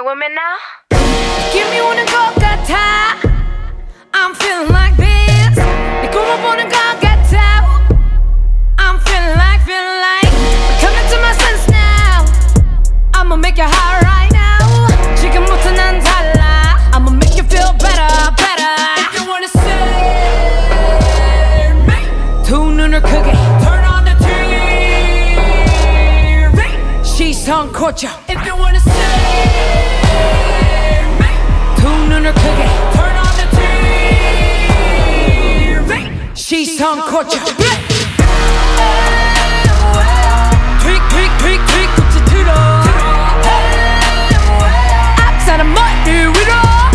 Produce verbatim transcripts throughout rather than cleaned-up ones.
with me now? 느낌이 오는 것 같아. I'm feeling like this. 내 꿈을 보는 것 같아. I'm feeling like, feeling like coming to my sense now. I'ma make you high right now. 지금부터 난 달라. I'ma make you feel better, better. If you wanna see me, 두 눈을 크게 turn on the 티비. 시선 고정. If you wanna see me, 두 눈을 크게 turn on the 티비. 시선 고정. Tweak, tweak, tweak, tweak, 꽃이 들어. 앞사람 머리 위로.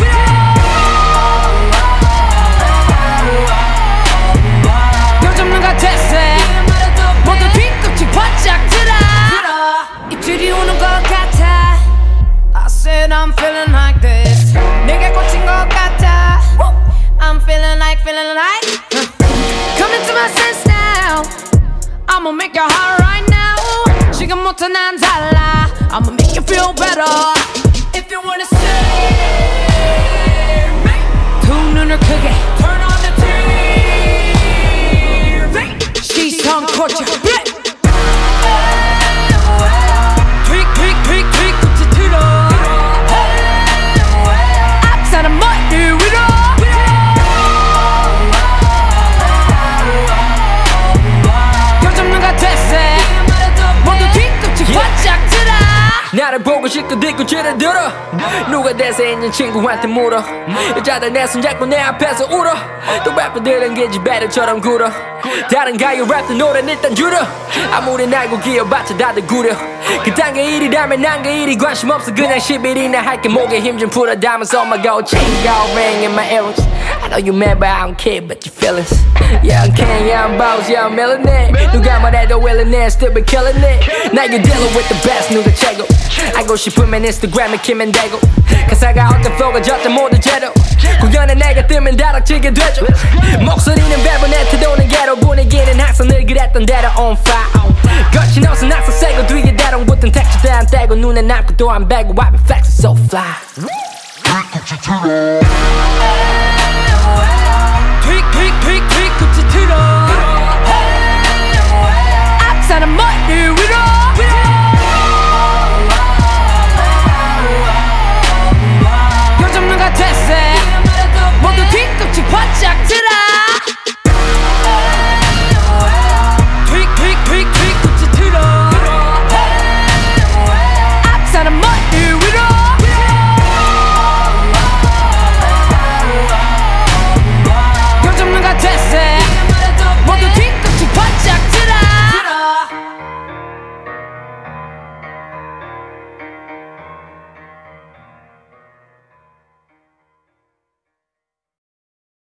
요즘 누가 됐세? 모두 뒤꿈치 바짝 들어. 입질이 오는 것 같아. I said I'm feeling like this. 내게 꽂힌 것 같아. I'm feeling like, feeling like coming to my sense now. I'ma make you high right now. 지금부터 난 달라. I'ma make you feel better. If you wanna see me, 두 눈을 크게 turn on the 티비. 시선 고정. Tweak, tweak, tweak, tweak, 꽃이 들어. 앞사람 머리 위로. 요즘 누가 됐세? 모두 뒤꿈치 바짝 들어. 나를 보고 싶고 뒤꿈치를 들어. 누가 대세 있는 친구한테 물어. 여자들 내 손잡고 내 앞에서 울어. 또 래퍼들은 기집애들처럼 굴어. 다른 가요 랩도 노래는 일단 줄여. 아무리 날고 기어봤자 다들 구려. 그딴 게 일이라면 난 그 일이 관심 없어. 그냥 십 일이나 할게. 목에 힘 좀 풀어 담아서 my gold chain gold ring in my earrings. I know you mad but I don't care about your feelings. Yeah I'm king, yeah I'm boss, yeah I'm millionaire. 누가 말해도 willing it, still be killing it. Now you're dealing with the best, 누가 최고. 알고 싶으면 인스타그램에 키면 되고. 가사가 어떤 flow가 저점 모두 제로. 공연에 내가 뜨면 다락지게 되죠. 목소리는 배분해 태도는 개로. 분위기는 항상 늘 그랬던 대로 on fire. 거친 옷은 항상 새고 뒤에 대롱 붙은 texture도 안 떼고 눈에 남고 또 안 배고 I be flexing so fly.